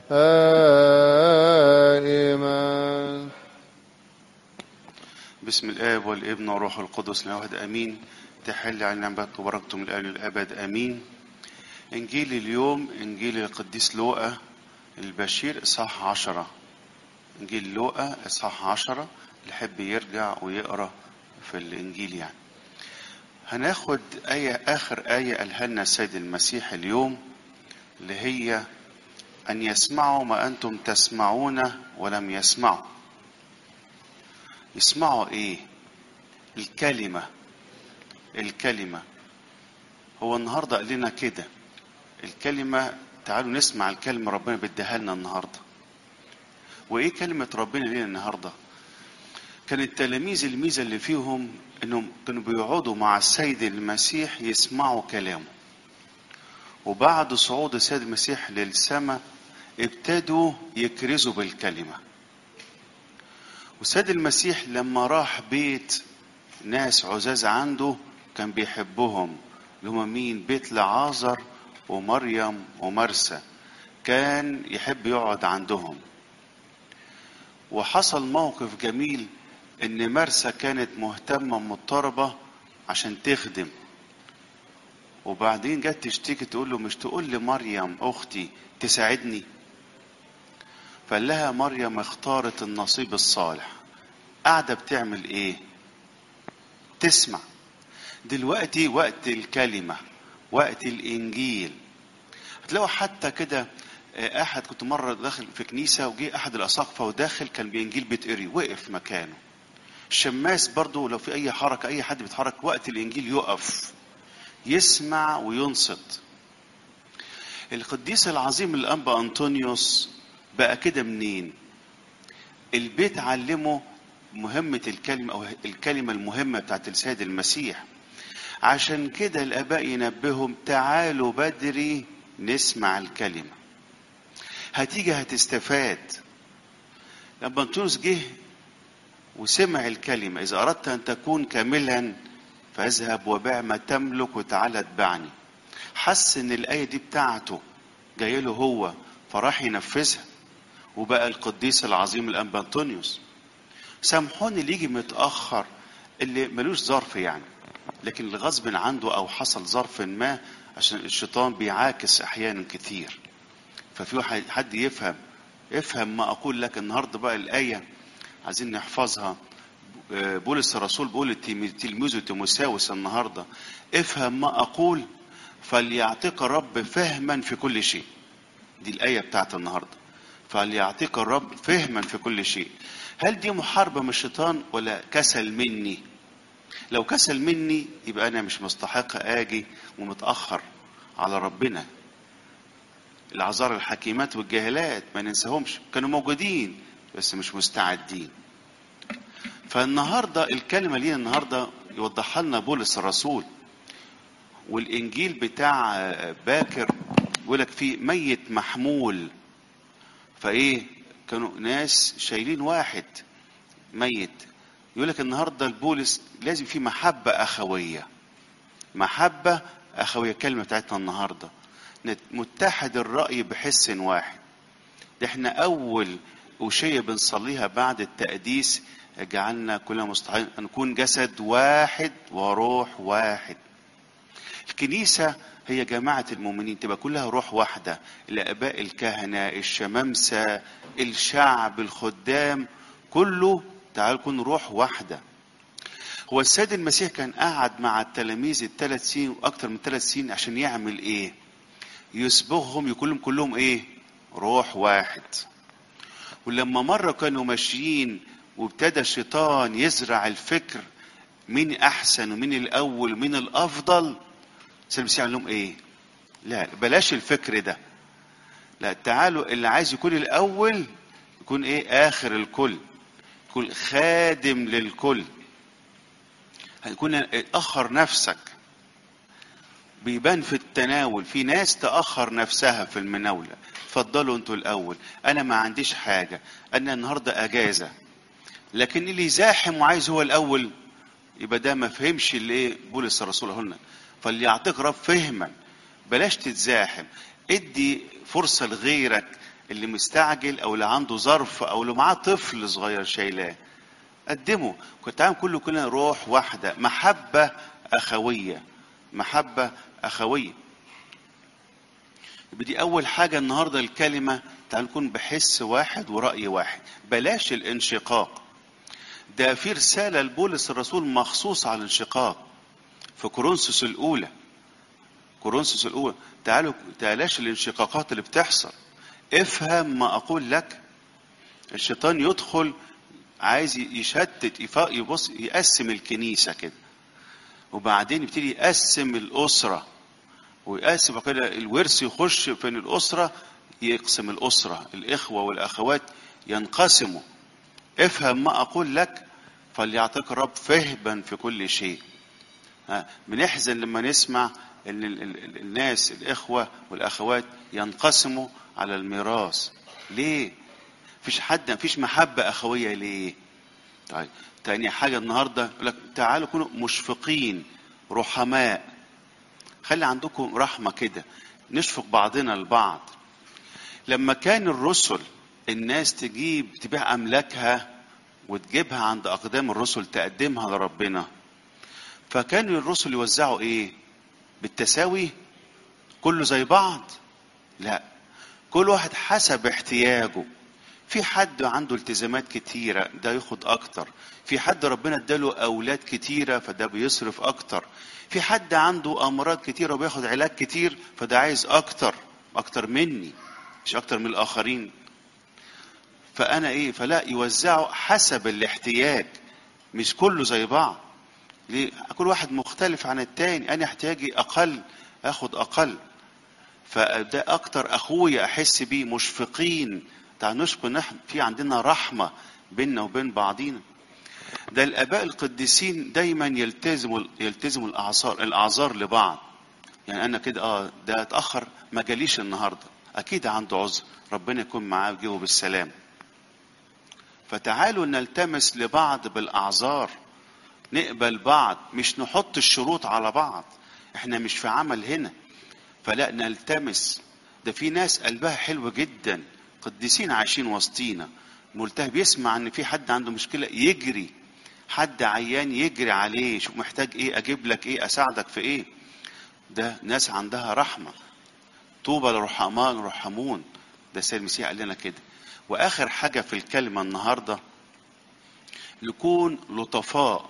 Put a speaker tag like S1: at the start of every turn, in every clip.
S1: آمين.
S2: بسم الآب والابن والروح القدس الواحد آمين. تحل علينا نعمته وبركته من الآن للأبد آمين. إنجيل اليوم إنجيل القديس لوقا البشير إصحاح 10. إنجيل لوقا إصحاح 10 اللي يحب يرجع ويقرأ في الإنجيل يعني. هناخد آخر آية قالها لنا السيد المسيح اليوم، اللي هي أن يسمعوا ما أنتم تسمعون ولم يسمعوا. يسمعوا إيه؟ الكلمة. هو النهاردة قال لنا كده الكلمة. تعالوا نسمع الكلمة ربنا بيديها لنا النهاردة. وإيه كلمة ربنا لنا النهاردة؟ كان التلاميذ الميزة اللي فيهم إنهم كانوا بيقعدوا مع السيد المسيح يسمعوا كلامه. وبعد صعود السيد المسيح للسماء ابتدوا يكرزوا بالكلمة. والسيد المسيح لما راح بيت ناس عزاز عنده كان بيحبهم، اللي هم مين؟ بيت لعازر ومريم ومرسى. كان يحب يقعد عندهم. وحصل موقف جميل ان مرسى كانت مهتمة مضطربة عشان تخدم، وبعدين جت تشتكي تقول له مش تقول لي مريم اختي تساعدني؟ فقال لها مريم اختارت النصيب الصالح. قاعدة بتعمل ايه؟ تسمع. دلوقتي وقت الكلمة، وقت الانجيل. هتلاقوا حتى كده احد، كنت مرة داخل في كنيسة وجي احد الاساقفة وداخل كان بانجيل بيتقري وقف مكانه. الشماس برضو لو في اي حركة اي حد بيتحرك وقت الانجيل يقف يسمع وينصت. القديس العظيم الانبا انطونيوس بقى كده منين؟ البيت علمه مهمة الكلمة او الكلمة المهمة بتاعت السيد المسيح. عشان كده الاباء ينبههم تعالوا بدري نسمع الكلمة، هتيجي هتستفاد. لما انطونيوس جه وسمع الكلمة إذا أردت أن تكون كاملا فاذهب وبيع ما تملك وتعالى اتبعني. حس إن الآية دي بتاعته جايه له هو، فراح ينفذها وبقى القديس العظيم الأنبا أنطونيوس. سامحوني اللي يجي متأخر، اللي ملوش ظرف يعني، لكن اللي غصب عنده أو حصل ظرف ما، عشان الشيطان بيعاكس أحيانا كتير. ففي حد يفهم ما أقول لك النهاردة. بقى الآية عايزين نحفظها. بولس الرسول بيقول لتلميذه تيموثاوس النهارده افهم ما اقول فليعطيك الرب فهما في كل شيء. دي الايه بتاعت النهارده، فليعطيك الرب فهما في كل شيء. هل دي محاربه من الشيطان ولا كسل مني؟ لو كسل مني يبقى انا مش مستحق اجي ومتاخر على ربنا. العذار الحكيمات والجاهلات ما ننساهمش، كانوا موجودين بس مش مستعدين. فالنهارده الكلمه لينا النهارده يوضحها لنا بولس الرسول. والانجيل بتاع باكر يقول لك فيه ميت محمول. فايه؟ كانوا ناس شايلين واحد ميت. يقول لك النهارده البولس لازم في محبه اخويه. محبه اخويه الكلمه بتاعتنا النهارده. متحد الراي بحس واحد. ده احنا اول أوشية بنصليها بعد التقديس، جعلنا كلنا مستحقين أن نكون جسد واحد وروح واحد. الكنيسة هي جماعة المؤمنين، تبقى كلها روح واحدة. الآباء الكهنة الشمامسة الشعب الخدام كله تعالوا كون روح واحدة. هو السيد المسيح كان قاعد مع التلاميذ 3 سنين وأكثر من 3 سنين عشان يعمل إيه؟ يسبغهم يقول كلهم إيه؟ روح واحد. ولما مرة كانوا ماشيين وابتدى الشيطان يزرع الفكر مين احسن ومين الاول ومين الافضل، سيدنا قال لهم ايه؟ لا بلاش الفكر ده. لا تعالوا اللي عايز يكون الاول يكون ايه؟ اخر الكل، يكون خادم للكل. هيكون اخر نفسك. بيبان في التناول في ناس تأخر نفسها في المناولة. اتفضلوا انتوا الاول، انا ما عنديش حاجة، انا النهاردة اجازة. لكن اللي يزاحم وعايز هو الاول يبقى ده ما فهمش اللي ايه بولس الرسول قالنا. فليعطيك رب فهما. بلاش تتزاحم، ادي فرصة لغيرك اللي مستعجل او اللي عنده ظرف او اللي معاه طفل صغير شايلاه، قدمه. كنت عامل كلنا روح واحده، محبه اخويه، محبه اخويه. يبقى دي اول حاجه النهارده الكلمه، تعالوا نكون بحس واحد ورأي واحد، بلاش الانشقاق. ده في رساله لبولس الرسول مخصوص على الانشقاق في كورنثوس الاولى. كورنثوس الاولى، تعالاش الانشقاقات اللي بتحصل. افهم ما اقول لك. الشيطان يدخل عايز يشتت، يبص يقسم الكنيسه كده، وبعدين يبتدي يقسم الاسره، ويقسم كده الورث، يخش في الاسره، يقسم الاسره، الاخوه والاخوات ينقسموا. افهم ما اقول لك فليعطيك الرب فهما في كل شيء. بنحزن لما نسمع ان الناس الاخوه والاخوات ينقسموا على الميراث. ليه؟ مفيش محبه اخويه. ليه؟ طيب، تاني حاجه النهارده يقول لك تعالوا كونوا مشفقين رحماء. خلي عندكم رحمه كده، نشفق بعضنا البعض. لما كان الرسل الناس تبيع املاكها وتجيبها عند اقدام الرسل تقدمها لربنا، فكانوا الرسل يوزعوا ايه؟ بالتساوي؟ كله زي بعض؟ لا، كل واحد حسب احتياجه. في حد عنده التزامات كتيرة ده ياخد اكتر، في حد ربنا اداله اولاد كتيرة فده بيصرف اكتر، في حد عنده امراض كتيرة وبياخد علاج كتير فده عايز اكتر مني، مش اكتر من الاخرين. فانا ايه؟ فلا، يوزعوا حسب الاحتياج، مش كله زي بعض. ليه؟ كل واحد مختلف عن التاني، انا احتياجي اقل اخد اقل، فده اكتر اخويا احس بيه. مشفقين، تعال نشفق، نحن في عندنا رحمه بيننا وبين بعضينا. ده الاباء القديسين دايما يلتزموا الاعذار لبعض. يعني انا كده ده اتاخر ما جاليش النهارده، اكيد عنده عذر، ربنا يكون معاه ويجيبه بالسلام. فتعالوا نلتمس لبعض بالاعذار، نقبل بعض، مش نحط الشروط على بعض. احنا مش في عمل هنا، فلا نلتمس. ده في ناس قلبها حلو جدا، قديسين عايشين وسطينا، ملتهب يسمع ان في حد عنده مشكلة يجري، حد عيان يجري عليه، شوف محتاج ايه، اجيب لك ايه، اساعدك في ايه. ده ناس عندها رحمة. طوبى للرحماء يرحمون، ده سيد المسيح قال لنا كده. واخر حاجة في الكلمة النهاردة، نكون لطفاء.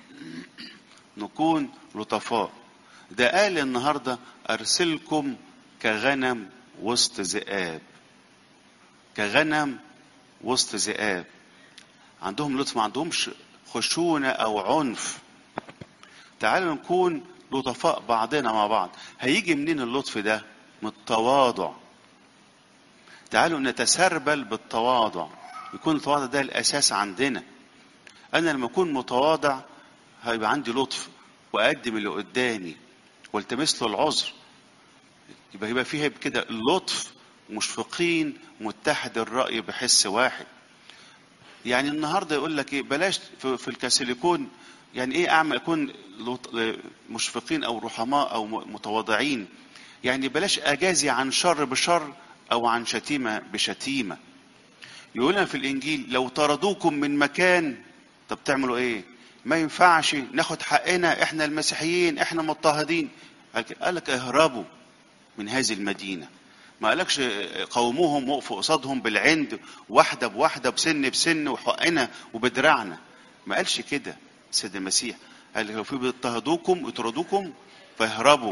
S2: نكون لطفاء. ده قال النهاردة أرسلكم كغنم وسط ذئاب. كغنم وسط ذئاب. عندهم لطف، ما عندهمش خشونة أو عنف. تعالوا نكون لطفاء بعضنا مع بعض. هيجي منين اللطف ده؟ من التواضع. تعالوا نتسربل بالتواضع، يكون التواضع ده الأساس عندنا. أنا لما أكون متواضع هيبقى عندي لطف، وأقدم اللي قدامي والتمس له العذر. يبقى فيها كده اللطف، مشفقين، متحد الرأي بحس واحد. يعني النهارده يقول لك ايه؟ بلاش في الكاثوليكون، يعني ايه اعمل اكون مشفقين او رحماء او متواضعين؟ يعني بلاش اجازي عن شر بشر او عن شتيمه بشتيمه. يقول لنا في الانجيل لو طردوكم من مكان، طب تعملوا ايه؟ ما ينفعش ناخد حقنا، احنا المسيحيين احنا مضطهدين. قال لك اهربوا من هذه المدينة. ما قالكش قوموهم وقفوا قصادهم بالعند، واحدة بواحدة، بسن بسن، وحقنا وبدراعنا. ما قالش كده سيد المسيح. قال لو في بيضطهدوكم يطردوكم فاهربوا.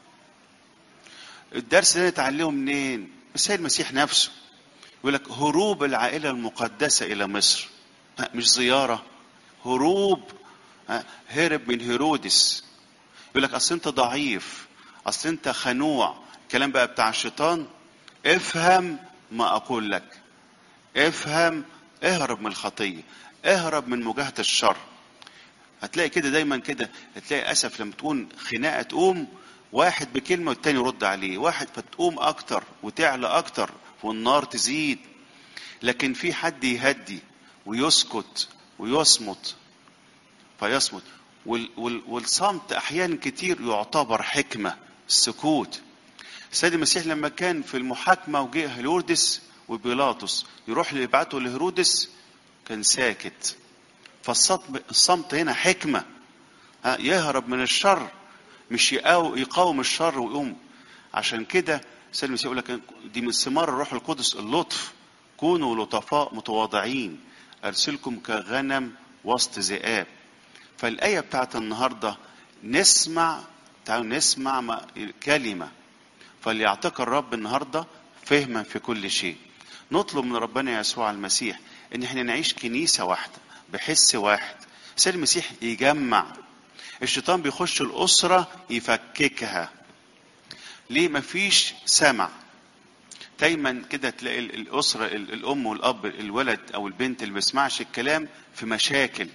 S2: الدرس ده نتعلمه منين؟ السيد المسيح نفسه يقول لك هروب العائلة المقدسة إلى مصر، مش زيارة، هروب. هرب من هيرودس. يقول لك أصل أنت ضعيف، أصل أنت خنوع، الكلام بقى بتاع الشيطان. افهم ما أقول لك، افهم، اهرب من الخطية، اهرب من مواجهة الشر. هتلاقي كده دايما كده، هتلاقي أسف لما تكون خناقة تقوم واحد بكلمة والتاني يرد عليه، واحد فتقوم أكتر وتعلى أكتر والنار تزيد. لكن في حد يهدي ويسكت ويصمت فيصمت. والصمت أحيانا كتير يعتبر حكمة، السكوت. السيد المسيح لما كان في المحاكمة وجه هيرودس وبيلاطس يروح يبعته لهيرودس كان ساكت. فالصمت هنا حكمة، يهرب من الشر مش يقاوم الشر ويقوم. عشان كده سيد المسيح يقول لك دي من ثمار الروح القدس اللطف، كونوا لطفاء متواضعين أرسلكم كغنم وسط ذئاب. فالآية بتاعت النهاردة نسمع، تعالوا نسمع كلمة، فليعطيك الرب النهاردة فهما في كل شيء. نطلب من ربنا يسوع المسيح ان احنا نعيش كنيسة واحدة بحس واحد. سيد المسيح يجمع، الشيطان بيخش الأسرة يفككها. ليه؟ مفيش سمع. دايما كده تلاقي الأسرة الأم والأب الولد أو البنت اللي بيسمعش الكلام في مشاكل.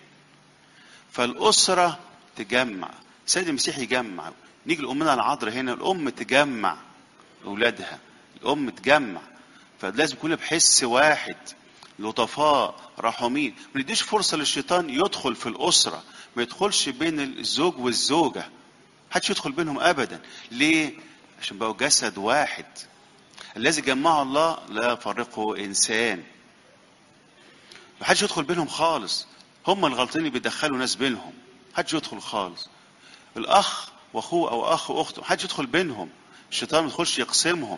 S2: فالأسرة تجمع، سيد المسيح يجمع. نيجي لأمنا العذراء هنا، الأم تجمع أولادها، الأم تجمع. فلازم كلنا بحس واحد، لطفاء رحومين. ما نديش فرصة للشيطان يدخل في الأسرة، ما يدخلش بين الزوج والزوجة، محدش يدخل بينهم أبدا. ليه؟ عشان بقوا جسد واحد. الذي جمعه الله لا يفرقه إنسان. محدش يدخل بينهم خالص. هم الغلطين اللي بيدخلوا ناس بينهم، محدش يدخل خالص. الأخ وأخوه أو أخ وأخته محدش يدخل بينهم، الشيطان ما يدخلش يقسمهم.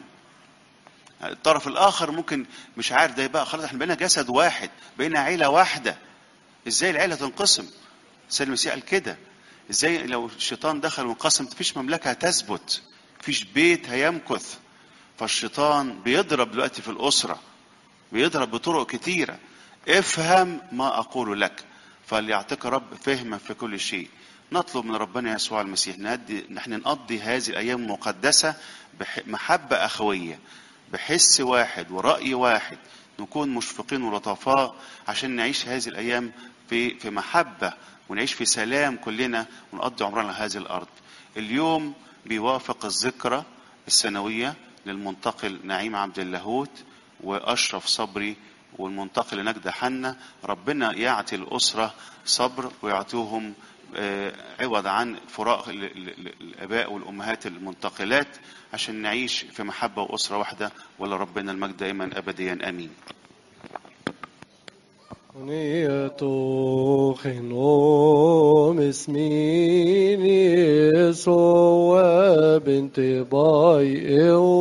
S2: الطرف الآخر ممكن مش عارف ده، يبقى خلاص احنا بقينا جسد واحد، بقينا عيلة واحدة. ازاي العيلة تنقسم؟ سيد المسيح قال كده. ازاي لو الشيطان دخل وانقسم مفيش مملكة هتثبت، مفيش بيت هيمكث. فالشيطان بيضرب دلوقتي في الأسرة، بيضرب بطرق كتيرة. افهم ما أقول لك فليعطيك رب فهما في كل شيء. نطلب من ربنا يسوع المسيح نحن نقضي هذه الأيام المقدسة بمحبة أخوية، بحس واحد ورأي واحد، نكون مشفقين ولطفاء عشان نعيش هذه الأيام في محبة، ونعيش في سلام كلنا، ونقضي عمرنا على هذه الأرض. اليوم بيوافق الذكرى السنوية للمنتقل نعيم عبد اللاهوت وأشرف صبري والمنتقل نجدة حنا. ربنا يعطي الأسرة صبر ويعطيهم عوض عن فراق الآباء والأمهات المنتقلات، عشان نعيش في محبة وأسرة واحدة. ولا ربنا المجد دائما أبديا آمين.
S1: نيتو خنوم اسميني سوى بنت باي